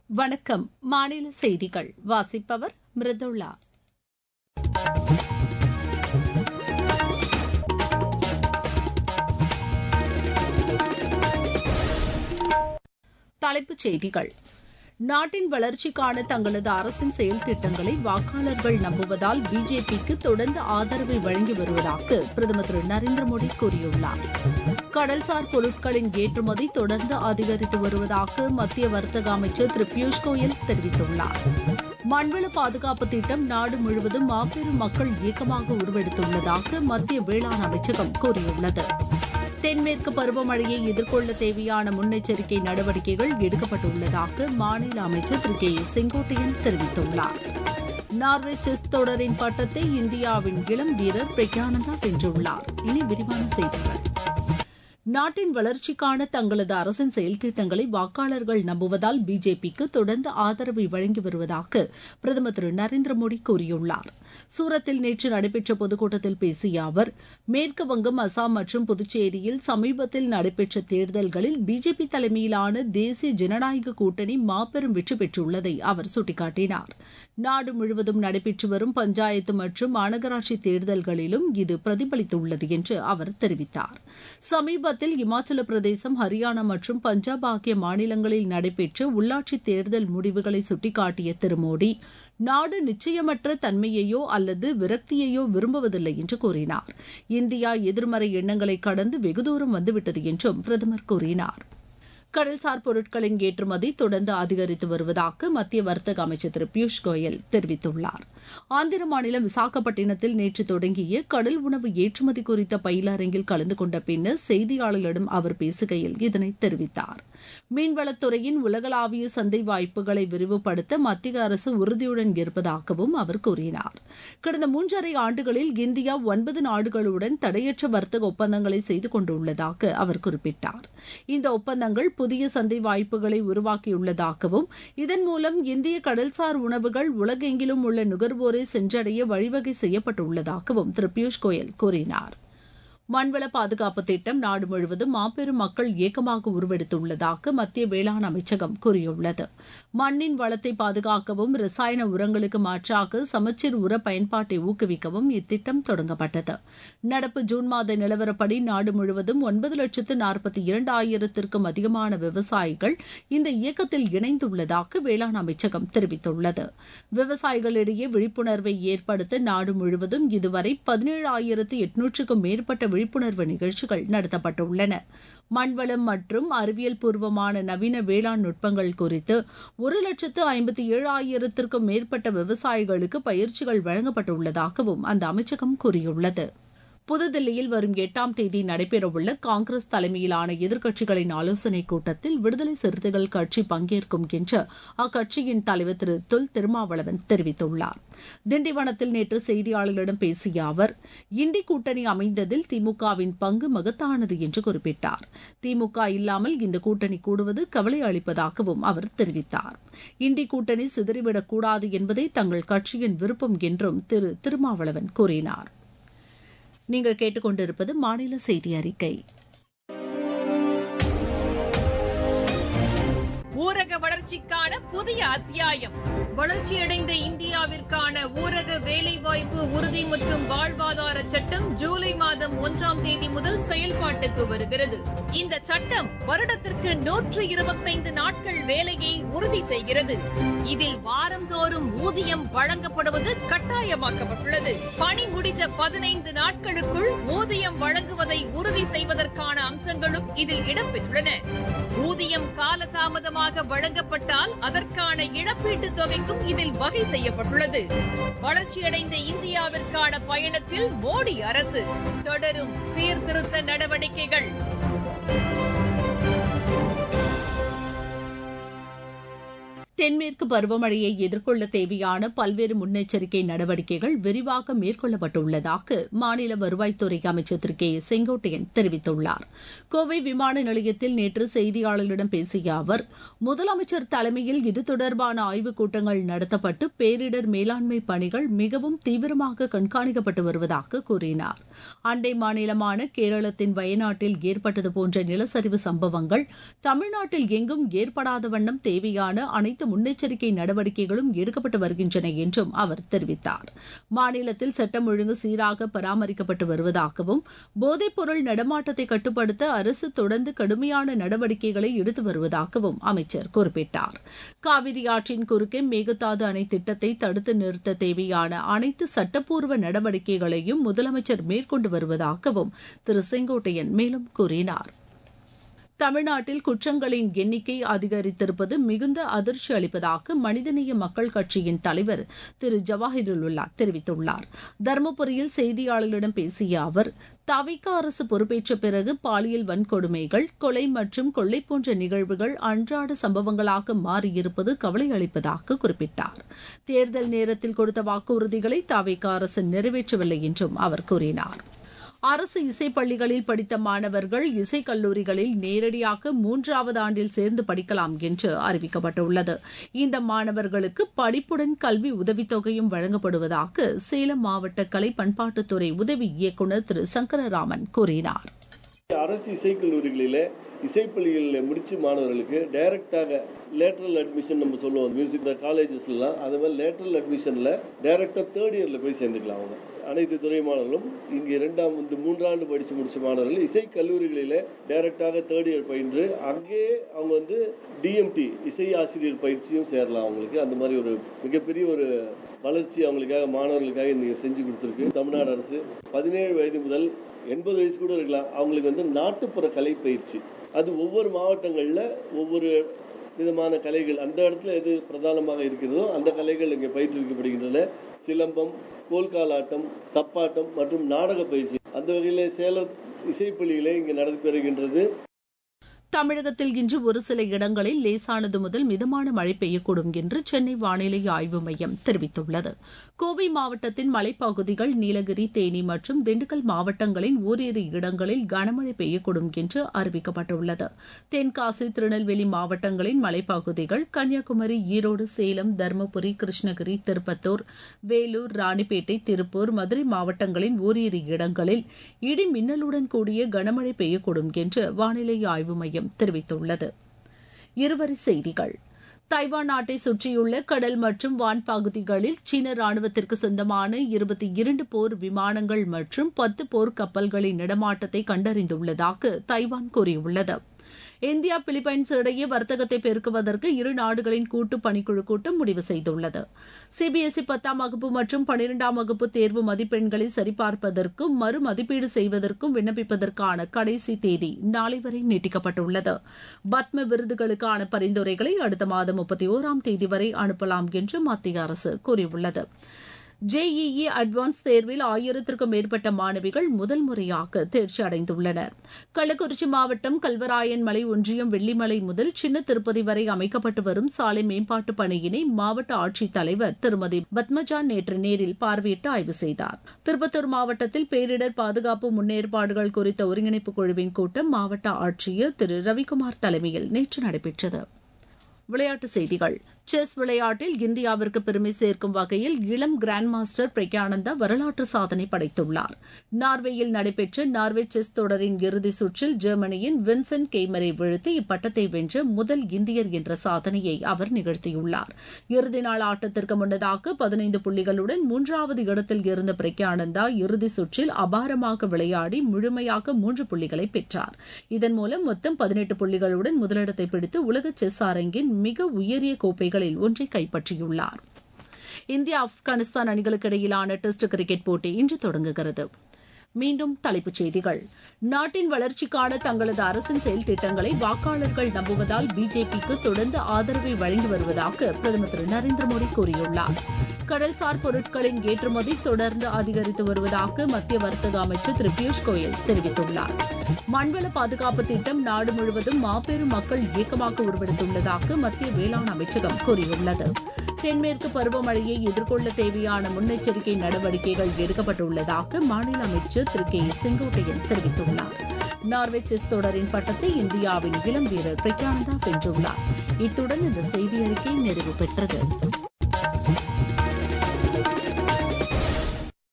வணக்கம். மாநில செய்திகள் வாசிப்பவர் மிருதுளா. தலைப்புச் செய்திகள். நாட்டின் வளர்ச்சிக்கான தங்களது அரசின் செயல் திட்டங்களை வாக்காளர்கள் நம்புவதால் பிஜேபிக்கு தொடர்ந்து ஆதரவை வழங்கி வருவதாக பிரதமர் திரு நரேந்திர மோடி கூறியுள்ளார். கடல்சார் பொருட்களின் ஏற்றுமதி தொடர்ந்து அதிகரித்து வருவதாக மத்திய வர்த்தக அமைச்சர் திரு பியூஷ் கோயல் தெரிவித்துள்ளார். மண்வள பாதுகாப்பு திட்டம் நாடு முழுவதும் மாபெரும் மக்கள் இயக்கமாக உருவெடுத்துள்ளதாக மத்திய வேளாண் அமைச்சகம் கூறியுள்ளது. தென்மேற்கு பருவமழையை எதிர்கொள்ள தேவையான முன்னெச்சரிக்கை நடவடிக்கைகள் எடுக்கப்பட்டுள்ளதாக மாநில அமைச்சர் திரு கே ஏ செங்கோட்டையன் தெரிவித்துள்ளார். நார்வே செஸ் தொடரின் பட்டத்தை இந்தியாவின் இளம் வீரர் பிரக்யானந்தா வென்றுள்ளார். இனி விரிவான செய்திகள். நாட்டின் வளர்ச்சிக்கான தங்களது அரசின் செயல்திட்டங்களை வாக்காளர்கள் நம்புவதால் பிஜேபிக்கு தொடர்ந்து ஆதரவை வழங்கி வருவதாக பிரதமர் திரு நரேந்திர மோடி கூறியுள்ளார். சூரத்தில் நேற்று நடைபெற்ற பொதுக்கூட்டத்தில் பேசிய அவர், மேற்கு வங்கம், அசாம் மற்றும் புதுச்சேரியில் சமீபத்தில் நடைபெற்ற தேர்தல்களில் பிஜேபி தலைமையிலான தேசிய ஜனநாயக கூட்டணி மாபெரும் வெற்றி பெற்றுள்ளதை அவர் சுட்டிக்காட்டினார். நாடு முழுவதும் நடைபெற்று வரும் பஞ்சாயத்து மற்றும் மாநகராட்சி தேர்தல்களிலும் இது பிரதிபலித்துள்ளது என்று அவர் தெரிவித்தார். சமீபத்தில் இமாச்சல பிரதேசம், ஹரியானா மற்றும் பஞ்சாப் ஆகிய மாநிலங்களில் நடைபெற்ற உள்ளாட்சி தேர்தல் முடிவுகளை சுட்டிக்காட்டிய திரு மோடி, நாடு நிச்சயமற்ற தன்மையையோ அல்லது விரக்தியையோ விரும்புவதில்லை என்று கூறினார். இந்தியா எதிர்மறை எண்ணங்களை கடந்து வெகுதூரம் வந்துவிட்டது என்றும் பிரதமர் கூறினார். கடல்சார் பொருட்களின் ஏற்றுமதி தொடர்ந்து அதிகரித்து வருவதாக மத்திய வர்த்தக அமைச்சர் திரு பியூஷ் கோயல் தெரிவித்துள்ளார். ஆந்திர மாநிலம் விசாகப்பட்டினத்தில் நேற்று தொடங்கிய கடல் உணவு ஏற்றுமதி குறித்த பயிலரங்கில் கலந்து கொண்ட பின்னர் செய்தியாளர்களிடம் அவர் பேசுகையில் இதனை தெரிவித்தார். மீன்வளத்துறையின் உலகளாவிய சந்தை வாய்ப்புகளை விரிவுபடுத்த மத்திய அரசு உறுதியுடன் இருப்பதாகவும் அவர் கூறினார். கடந்த 3.5 ஆண்டுகளில் இந்தியா 9 நாடுகளுடன் தடையற்ற வர்த்தக ஒப்பந்தங்களை செய்து கொண்டுள்ளதாக அவர் குறிப்பிட்டார். இந்த ஒப்பந்தங்கள் புதிய சந்தை வாய்ப்புகளை உருவாக்கியுள்ளதாகவும், இதன் மூலம் இந்திய கடல்சார் உணவுகள் உலகெங்கிலும் உள்ள நுகர்வோரை சென்றடைய வழிவகை செய்யப்பட்டுள்ளதாகவும் திரு பியூஷ் கோயல் கூறினார். மண்வள பாதுகாப்பு திட்டம் நாடு முழுவதும் மாபெரும் மக்கள் இயக்கமாக உருவெடுத்துள்ளதாக மத்திய வேளாண் அமைச்சகம் கூறியுள்ளது. மண்ணின் வளத்தை பாதுகாக்கவும், ரசாயன உரங்களுக்கு மாற்றாக சமச்சீர் உர பயன்பாட்டை ஊக்குவிக்கவும் இத்திட்டம் தொடங்கப்பட்டது. நடப்பு ஜூன் மாத நிலவரப்படி நாடு முழுவதும் 9,42,000க்கும் அதிகமான விவசாயிகள் இந்த இயக்கத்தில் இணைந்துள்ளதாக வேளாண் அமைச்சகம் தெரிவித்துள்ளது. விவசாயிகளிடையே விழிப்புணர்வை ஏற்படுத்த நாடு முழுவதும் இதுவரை 17,800க்கும் மேற்பட்ட விழிப்புணர்வு நிகழ்ச்சிகள் நடத்தப்பட்டுள்ளன. மண்வளம் மற்றும் அறிவியல் பூர்வமான நவீன வேளாண் நுட்பங்கள் குறித்து 1,57,000க்கும் மேற்பட்ட விவசாயிகளுக்கு பயிற்சிகள் வழங்கப்பட்டுள்ளதாகவும் அந்த அமைச்சகம் கூறியுள்ளது. புதுதில்லியில் வரும் 8ஆம் தேதி நடைபெறவுள்ள காங்கிரஸ் தலைமையிலான எதிர்க்கட்சிகளின் ஆலோசனைக் கூட்டத்தில் விடுதலை சிறுத்தைகள் கட்சி பங்கேற்கும் என்று அக்கட்சியின் தலைவர் திரு தொல் திருமாவளவன் தெரிவித்துள்ளார். திண்டிவனத்தில் நேற்று செய்தியாளர்களிடம் பேசிய அவர், இண்டி கூட்டணி அமைந்ததில் திமுகவின் பங்கு மகத்தானது என்று குறிப்பிட்டார். திமுக இல்லாமல் இந்த கூட்டணி கூடுவது கவலை அளிப்பதாகவும் அவர் தெரிவித்தார். இண்டி கூட்டணி சிதறிவிடக்கூடாது என்பதே தங்கள் கட்சியின் விருப்பம் என்றும் திரு திருமாவளவன் கூறினார். நீங்கள் கேட்டுக்கொண்டிருப்பது மாநில செய்தி அறிக்கை. ஊரக வளர்ச்சிக்கான புதிய அத்தியாயம். வளர்ச்சியடைந்த இந்தியாவிற்கான ஊரக வேலைவாய்ப்பு உறுதி மற்றும் வாழ்வாதார சட்டம் ஜூலை மாதம் 1ஆம் தேதி முதல் செயல்பாட்டுக்கு வருகிறது. இந்த சட்டம் வருடத்திற்கு 125 நாட்கள் வேலையை உறுதி செய்கிறது. இதில் வாரந்தோறும் ஊதியம் வழங்கப்படுவது கட்டாயமாக்கப்பட்டுள்ளது. பணி முடிந்த 15 நாட்களுக்குள் ஊதியம் வழங்குவதை உறுதி செய்வதற்கான அம்சங்களும் இதில் இடம்பெற்றுள்ளன. ஊதியம் காலதாமதமாக வழங்கப்பட்டால் அதற்கான இழப்பீட்டுத் தொகைக்கும் இதில் வகை செய்யப்பட்டுள்ளது. வளர்ச்சியடைந்த இந்தியாவிற்கான பயணத்தில் மோடி அரசு தொடரும் சீர்திருத்த நடவடிக்கைகள். தென்மேற்கு பருவமழையை எதிர்கொள்ள தேவையான பல்வேறு முன்னெச்சரிக்கை நடவடிக்கைகள் விரிவாக மேற்கொள்ளப்பட்டுள்ளதாக மாநில வருவாய்த்துறை அமைச்சர் திரு கே ஏ செங்கோட்டையன் தெரிவித்துள்ளார். கோவை விமான நிலையத்தில் நேற்று செய்தியாளர்களிடம் பேசிய அவர், முதலமைச்சர் தலைமையில் இது தொடர்பான ஆய்வுக் கூட்டங்கள் நடத்தப்பட்டு பேரிடர் மேலாண்மை பணிகள் மிகவும் தீவிரமாக கண்காணிக்கப்பட்டு வருவதாக கூறினார். அண்டை மாநிலமான கேரளத்தின் வயநாட்டில் ஏற்பட்டது போன்ற நிலச்சரிவு சம்பவங்கள் தமிழ்நாட்டில் எங்கும் ஏற்படாத வண்ணம் தேவையான அனைத்து முன்னெச்சரிக்கை நடவடிக்கைகளும் எடுக்கப்பட்டு வருகின்றன என்றும் அவர் தெரிவித்தார். மாநிலத்தில் சட்டம் ஒழுங்கு சீராக பராமரிக்கப்பட்டு வருவதாகவும் போதைப்பொருள் நடமாட்டத்தை கட்டுப்படுத்த அரசு தொடர்ந்து கடுமையான நடவடிக்கைகளை எடுத்து வருவதாகவும் அமைச்சர் குறிப்பிட்டார். காவிரி ஆற்றின் குறுக்கே மேகதாது அணை திட்டத்தை தடுத்து நிறுத்த தேவையான அனைத்து சட்டப்பூர்வ நடவடிக்கைகளையும் முதலமைச்சர் மேற்கொண்டு வருவதாகவும் திரு செங்கோட்டையன் மேலும் கூறினார். தமிழ்நாட்டில் குற்றங்களின் எண்ணிக்கை அதிகரித்திருப்பது மிகுந்த அதிர்ச்சி அளிப்பதாக மனிதநேய மக்கள் கட்சியின் தலைவர் திரு ஜவாஹிருல்லா தெரிவித்துள்ளார். தருமபுரியில் செய்தியாளர்களிடம் பேசிய அவர், தவிக அரசு பொறுப்பேற்ற பிறகு பாலியல் வன்கொடுமைகள், கொலை மற்றும் கொள்ளை போன்ற நிகழ்வுகள் அன்றாட சம்பவங்களாக மாறியிருப்பது கவலை அளிப்பதாக குறிப்பிட்டார். தேர்தல் நேரத்தில் கொடுத்த வாக்குறுதிகளை தவிக அரசு நிறைவேற்றவில்லை என்றும் அவர் கூறினார். அரசு இசைப்பள்ளிகளில் படித்த மாணவர்கள் இசைக்கல்லூரிகளில் நேரடியாக 3வது ஆண்டில் சேர்ந்து படிக்கலாம் என்று அறிவிக்கப்பட்டுள்ளது. இந்த மாணவர்களுக்கு படிப்புடன் கல்வி உதவித்தொகையும் வழங்கப்படுவதாக சேலம் மாவட்ட கலை பண்பாட்டுத்துறை உதவி இயக்குநர் திரு சங்கரராமன் கூறினார். அரசு இசைக்கல்லூரிகளில் இசைப்பள்ளிகளில் முடிச்சு மாணவர்களுக்கு டைரக்டாக லேட்டரல் அட்மிஷன் நம்ம சொல்லுவோம் மியூசிக் காலேஜஸ்லாம், அது மாதிரி லேட்டரல் அட்மிஷனில் டைரக்டாக 3rd இயரில் போய் சேர்ந்துக்கலாம். அவங்க அனைத்து துறை மாணவர்களும் இங்கே 3 ஆண்டு படித்து முடித்த மாணவர்கள் இசை கல்லூரிகளில் டைரக்டாக 3rd இயர் பயின்று அங்கேயே அவங்க டிஎம்டி இசை ஆசிரியர் பயிற்சியும் சேரலாம். அவங்களுக்கு அந்த மாதிரி ஒரு மிகப்பெரிய ஒரு வளர்ச்சி அவங்களுக்காக மாணவர்களுக்காக இன்னைக்கு செஞ்சு கொடுத்துருக்கு தமிழ்நாடு அரசு. 17 வயது முதல் 80 வயசு கூட இருக்கலாம். அவங்களுக்கு நாட்டுப்புற கலை பயிற்சி, அது ஒவ்வொரு மாவட்டங்களில் ஒவ்வொரு விதமான கலைகள் அந்த இடத்துல எது பிரதானமாக இருக்கிறதோ அந்த கலைகள் இங்கே பயிற்றுவிக்கப்படுகின்றன. சிலம்பம், கோல்காலாட்டம், தப்பாட்டம் மற்றும் நாடக பயிற்சி அந்த வகையில் சேலம் இசைப்பள்ளியிலே இங்கே நடைபெறுகின்றது. தமிழகத்தில் இன்று ஒரு சில இடங்களில் லேசானது முதல் மிதமான மழை பெய்யக்கூடும் என்று சென்னை வானிலை ஆய்வு மையம் தெரிவித்துள்ளது. கோவை மாவட்டத்தின் மலைப்பகுதிகள், நீலகிரி, தேனி மற்றும் திண்டுக்கல் மாவட்டங்களின் ஓரிரு இடங்களில் கனமழை பெய்யக்கூடும் என்று அறிவிக்கப்பட்டுள்ளது. தென்காசி, திருநெல்வேலி மாவட்டங்களின் மலைப்பகுதிகள், கன்னியாகுமரி, ஈரோடு, சேலம், தருமபுரி, கிருஷ்ணகிரி, திருப்பத்தூர், வேலூர், ராணிப்பேட்டை, திருப்பூர், மதுரை மாவட்டங்களின் ஓரிரு இடங்களில் இடி மின்னலுடன் கூடிய கனமழை பெய்யக்கூடும் என்று வானிலை ஆய்வு மையம் தெரிவித்துள்ளது. இருவரி செய்திகள். தைவான் நாட்டை சுற்றியுள்ள கடல் மற்றும் வான் பகுதிகளில் சீன ராணுவத்திற்கு சொந்தமான 22 போர் விமானங்கள் மற்றும் 10 போர் கப்பல்களின் நடமாட்டத்தை கண்டறிந்துள்ளதாக தைவான் கூறியுள்ளது. இந்தியா, பிலிப்பைன்ஸ் இடையே வர்த்தகத்தை பெருக்குவதற்கு இரு நாடுகளின் கூட்டு பணிக்குழு கூட்டம் முடிவு செய்துள்ளது. சிபிஎஸ்இ 10ஆம் வகுப்பு மற்றும் 12ஆம் வகுப்பு தேர்வு மதிப்பெண்களை சரிபார்ப்பதற்கும் மறு மதிப்பீடு செய்வதற்கும் விண்ணப்பிப்பதற்கான கடைசி தேதி நாளை வரை நீட்டிக்கப்பட்டுள்ளது. பத்ம விருதுகளுக்கான பரிந்துரைகளை அடுத்த மாதம் 31ஆம் தேதி வரை அனுப்பலாம் என்று மத்திய அரசு கூறியுள்ளது. ஜேஇஇ அட்வான்ஸ் தேர்வில் 1000க்கும் மேற்பட்ட மாணவிகள் முதல் முறையாக தேர்ச்சி அடைந்துள்ளனர். கள்ளக்குறிச்சி மாவட்டம் கல்வராயன் மலை ஒன்றியம் வெள்ளிமலை முதல் சின்ன திருப்பதி வரை அமைக்கப்பட்டு வரும் சாலை மேம்பாட்டு பணியினை மாவட்ட ஆட்சித்தலைவர் திருமதி பத்மஜா நேற்று நேரில் பார்வையிட்டு ஆய்வு செய்தார். திருப்பத்தூர் மாவட்டத்தில் பேரிடர் பாதுகாப்பு முன்னேற்பாடுகள் குறித்த ஒருங்கிணைப்பு குழுவின் கூட்டம் மாவட்ட ஆட்சியர் திரு ரவிக்குமார் தலைமையில் நேற்று நடைபெற்றது. விளையாட்டுச் செய்திகள். செஸ் விளையாட்டில் இந்தியாவிற்கு பெருமை சேர்க்கும் வகையில் இளம் கிராண்ட் மாஸ்டர் பிரக்யானந்தா வரலாற்று சாதனை படைத்துள்ளார். நார்வேயில் நடைபெற்ற நார்வே செஸ் தொடரின் இறுதிச் சுற்றில் ஜெர்மனியின் வின்சென்ட் கெய்மரை வீழ்த்தி இப்பட்டத்தை வென்ற முதல் இந்தியர் என்ற சாதனையை அவர் நிகழ்த்தியுள்ளார். இறுதி நாள் ஆட்டத்திற்கு முன்னதாக 15 புள்ளிகளுடன் 3வது இடத்தில் இருந்த பிரக்யானந்தா இறுதிச் சுற்றில் அபாரமாக விளையாடி முழுமையாக 3 புள்ளிகளை பெற்றார். இதன் மூலம் மொத்தம் 18 புள்ளிகளுடன் முதலிடத்தை பிடித்து உலக செஸ் அரங்கின் மிக உயரிய கோப்பைகளில் ஒன்றை கைப்பற்றியுள்ளார். இந்தியா, ஆப்கானிஸ்தான் அணிகளுக்கு இடையிலான டெஸ்ட் கிரிக்கெட் போட்டி இன்று தொடங்குகிறது. மீண்டும் தலைப்புச் செய்திகள். நாட்டின் வளர்ச்சிக்கான தங்களது அரசின் செயல் திட்டங்களை வாக்காளர்கள் நம்புவதால் பிஜேபிக்கு தொடர்ந்து ஆதரவை வழங்கி வருவதாக பிரதமர் திரு நரேந்திர மோடி கூறியுள்ளார். கடல்சார் பொருட்களின் ஏற்றுமதி தொடர்ந்து அதிகரித்து வருவதாக மத்திய வர்த்தக அமைச்சர் திரு பியூஷ் கோயல் தெரிவித்துள்ளார். மண்வள பாதுகாப்பு திட்டம் நாடு முழுவதும் மாபெரும் மக்கள் இயக்கமாக உருவெடுத்துள்ளதாக மத்திய வேளாண் அமைச்சகம் கூறியுள்ளது. தென்மேற்கு பருவமழையை எதிர்கொள்ள தேவையான முன்னெச்சரிக்கை நடவடிக்கைகள் எடுக்கப்பட்டுள்ளதாக மாநில அமைச்சர் திரு கே செங்கோட்டையன் தெரிவித்துள்ளார். நார்வே செஸ் தொடரின் பட்டத்தை இந்தியாவின் இளம் வீரர் பிரக்யானந்தா வென்றுள்ளார். இத்துடன் இந்த செய்தி அறிக்கை நிறைவு பெற்றது.